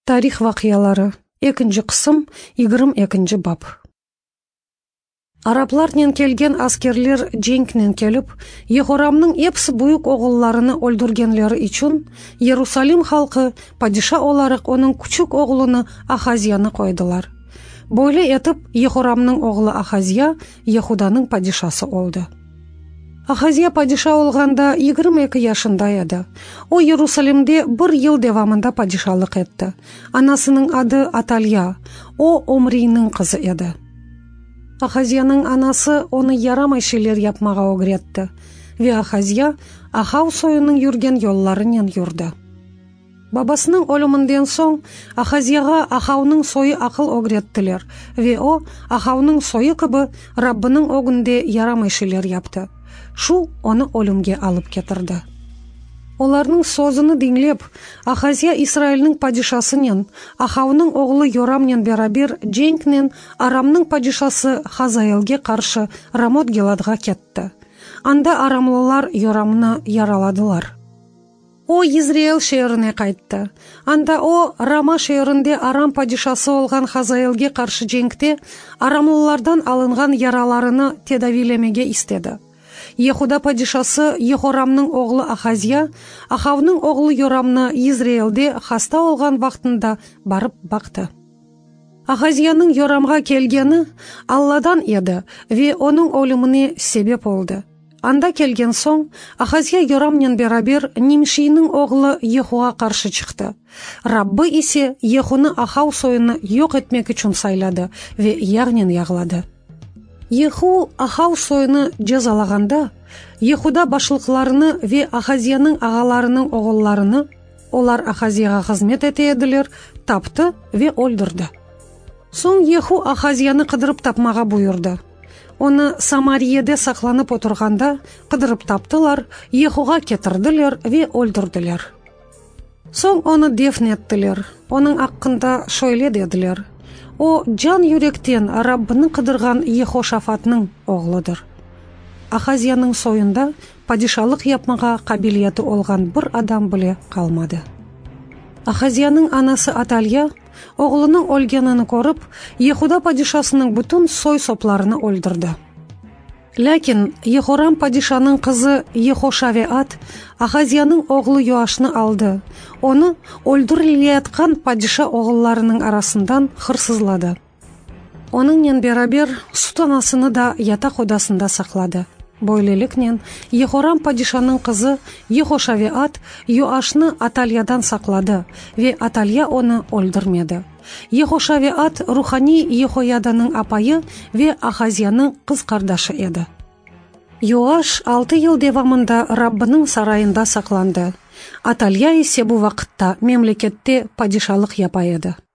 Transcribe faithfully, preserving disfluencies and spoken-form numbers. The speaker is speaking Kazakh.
Тарих вакыялары. Экинчи кысым, yigirma экинчи бап. Арапларнен келген аскерлер жеңкнен келип, Ехорамның эпс буюк оголларыны өлдүргенлери үчүн Иерусалим халкы падиша оларак онун күчүк оголуну Ахазияны койдулар. Бойле этип Ехорамның оголу Ахазия Яхуданың падишасы oldu. Ахазия падиша олганда yigirma эки жашында еді. О Иерусалимде bir yıl девамында падишалык этти. Анасының ады Аталия, о Омрийнің кызы еді. Ахазияның анасы оны ярамай шейлер yapмага огретти. Ве Ахазия Ахау союнун жүрген жолларынан жүрдү. Бабасының өлүмүндөн соң Ахазияга Ахаунын сою акыл огреттилер. Ве о Ахаунын сою кыбы Раббының огунде ярамай шейлер yapты. Шу оны өлүмгө алып кетирди. Оларның созуну диңлеп, Ахазия Исраилнин падишасынын, Ахаунын оглу Йорамнен берабер жеңкнен Арамның падишасы Хазаэлге каршы Рамот Гиладга кетти. Анда арамлылар Йорамны яраладылар. О Израил шээрине кайтты. Анда о Рама шээринде Арам падишасы болгон Хазаэлге каршы жеңкте арамлылардан алынган яраларыны тедавилемеге истеди. Ехуда падишасы Ехорамның оглу Ахазия, Ахавның оглу Йорамны Израилде хаста олган вактында барып бакты. Ахазияның Йорамга келгени Алладан еді, ве оның өлүмүнө себеп болду. Анда келген соң Ахазия Йорамнен берабер Нимшийнің оглу Ехуга каршы чыкты. Раббы исе Ехуны Ахау союну жок этмек үчүн сайлады ве ягнен яглады. Еху Ахау союну жазалаганда, Ехуда башлыкларыны ве Ахазияның агаларының оголларыны, олар Ахазияга кызмет этедилер, тапты ве өлдүрдү. Соң Еху Ахазияны кыдырып тапмага буйрду. Оны Самарияде сакланып отурганда кыдырып таптылар, Ехуга кетирдилер ве өлдүрдүлөр. Соң оны дефнеттилер, онун акында шөйле дедилер. О жан юректен Раббыны кыдырган Ехошафатның оглудур. Ахазияның союнда падишалык yapмага кабилияты олган bir адам биле калмады. Ахазияның анасы Аталия оглунун өлгөнүн көрүп, Ехуда падишасының бүтүн сой сопларыны өлдүрдү. Ләкин Ехорам падишаның кызы Ехошавеат Ахазияның оглу Йоашны алды. Оны өлдүрүлөткөн падиша оголларынын арасынан хырсызлады. Онунен берабер сутанасыны да ятак одасында саклады. Бойлеликнен Ехорам падишаның кызы Ехошавеат Йоашны Аталиядан саклады ве Аталия оны өлдүрмеди. Ехошавеат рухани Ехояданың апайы ве Ахазияның кыз кардашы еді. Йоаш алты жыл девамында Раббының сарайында сакланды. Аталия исе бу вакытта мемлекетте падишалык япа еді.